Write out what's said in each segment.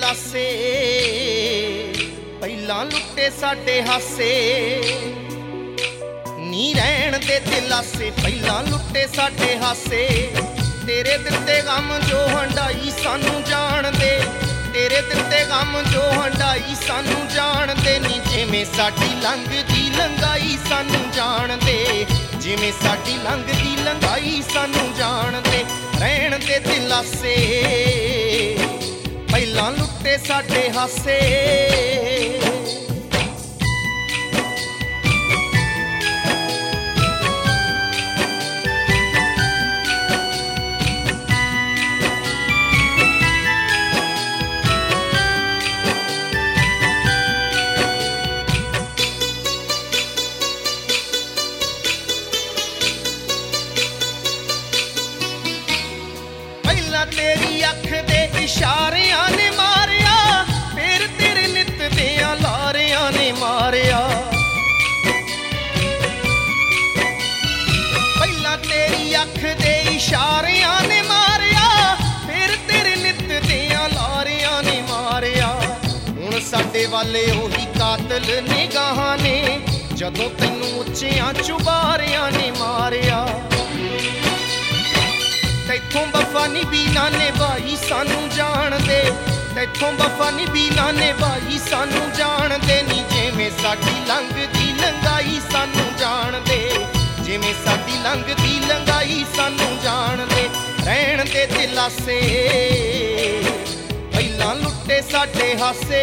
ਦਿਲਾਸੇ ਪਹਿਲਾਂ ਲੁੱਟੇ ਸਾਡੇ ਹਾਸੇ ਨੀ ਰਹਿਣ ਦੇ ਦਿਲਾਸੇ ਪਹਿਲਾਂ ਲੁੱਟੇ ਸਾਡੇ ਹਾਸੇ ਤੇਰੇ ਦਿੱਤੇ ਗਮ ਜੋ ਹੰਡਾਈ ਸਾਨੂੰ ਜਾਣਦੇ ਤੇਰੇ ਦਿੱਤੇ ਗਮ ਜੋ ਹੰਡਾਈ ਸਾਨੂੰ ਜਾਣਦੇ ਨੀ ਜਿਵੇਂ ਸਾਡੀ ਲੰਘਦੀ ਲੰਘਾਈ ਸਾਨੂੰ ਜਾਣਦੇ ਜਿਵੇਂ ਸਾਡੀ ਲੰਘਦੀ ਲੰਘਾਈ ਸਾਨੂੰ ਜਾਣਦੇ ਰਹਿਣ ਦੇ ਦਿਲਾਸੇ ਪਹਿਲਾਂ ਲੁੱਟੇ ਸਾਡੇ ਹਾਸੇ तेरी अख दे इशारियां ने मारिया फिर तेरे नित दियां लारियां ने मारिया पहला तेरी अख दे इशारियां ने मारिया फिर तेरे नित दियां लारियां ने मारिया हुण साडे वाले ओही कातल निगाहां ने जदों तैनूं उच्चियां चुबारियां ने मारिया तैथों वफा निभीना ने भाई सानू जान दे तैथों वफा निभीना ने भाई सानू जान दे नी जिवें साडी लंघदी लंघाई सानू जान दे जिवें साडी लंघदी लंघाई सानू जान दे रहण दे दिलासे पहिलां लुट्टे साडे हासे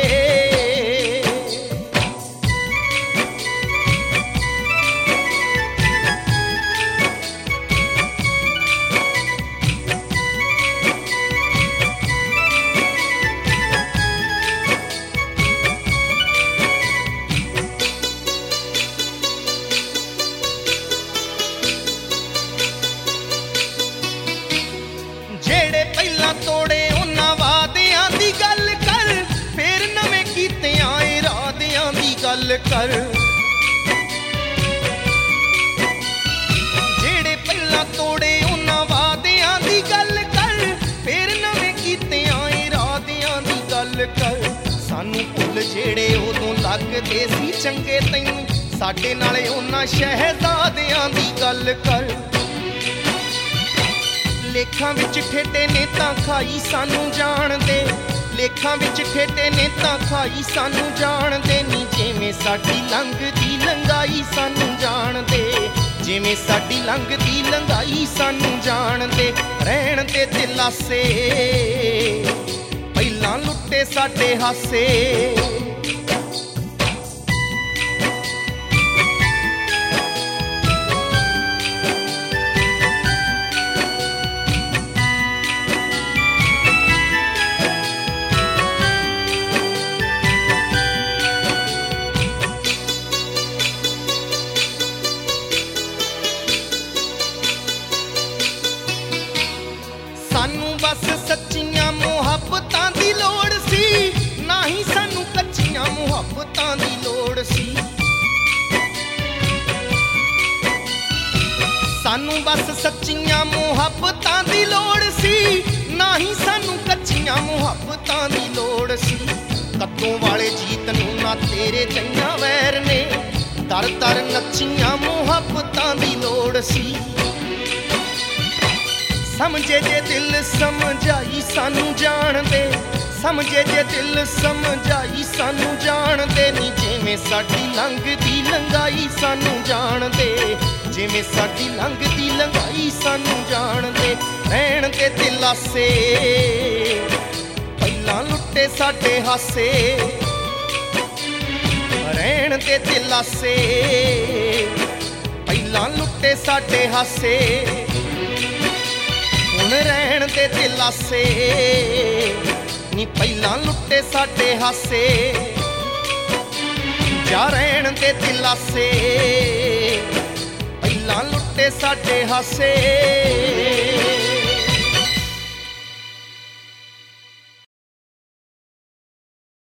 तोड़े उन्हां वादियां दी गल कर फिर नवें कीतियां इरादियां दी गल कर जेड़े पहला तोड़े उन्हां वादियां दी गल कर फिर नवें कीतियां इरादियां दी गल कर सानू भुल जेड़े उदों लगदे सी चंगे तैनूं साडे नाले उन्हां शहजादियां दी गल कर लेखां विच ठेडे ने तां खाई सानू जाणदे लेखां विच ठेडे ने तां खाई सानू जाणदे नी जिवें साडी लंघदी लंघाई सानू जाणदे जिवें साडी लंघदी लंघाई सानू जाणदे रहण दे दिलासे पहिलां लुट्टे साडे हासे सानू बस सच्चियां मुहब्बतां दी लोड़ सी ना ही सानू कच्चियां मुहब्बतां दी लोड़ सी सानू बस सच्चियां मुहब्बतां दी लोड़ सी ना ही सानू कच्चियां मुहब्बतां दी लोड़ सी कत्तों वाले जीत नूं ना तेरे जइयां वैर ने दर दर नच्चियां मुहब्बतां दी लोड़ सी समझे जे दिल समझाई सानू जान दे समझे जे दिल समझाई सानू जान दे नी जिवें साडी लंघदी लंघाई सानू जान दे जिवें साडी लंघदी लंघाई सानू जान दे रहण दे दिलासे पहिलां लुट्टे साडे हासे रहण दे दिलासे पहिलां लुट्टे साडे हासे रहण दे दिलासे नी पहिलां लुट्टे साडे हासे जा रहण दे दिलासे पहिलां लुट्टे साडे हासे